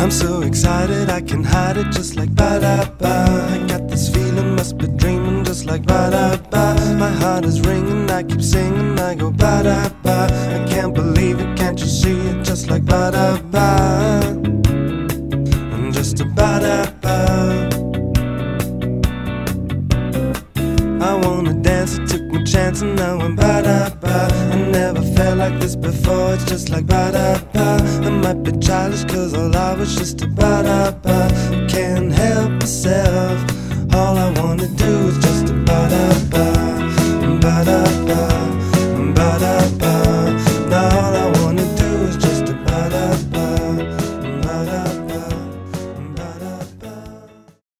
I'm so excited I can hide it just like ba-da-ba. I got this feeling, must be dreaming just like ba-da-ba. My heart is ringing, I keep singing, I go ba-da-ba. I can't believe it, can't you see it, just like ba-da-ba. I'm just a ba-da-ba. I wanna dance, I took my chance and now I'm ba-da-ba. I never felt like this before, it's just like ba-da-ba. I might be childish cause all I was just a ba-da-ba. I can't help myself, all I wanna do is just a ba-da-ba, ba-da-ba.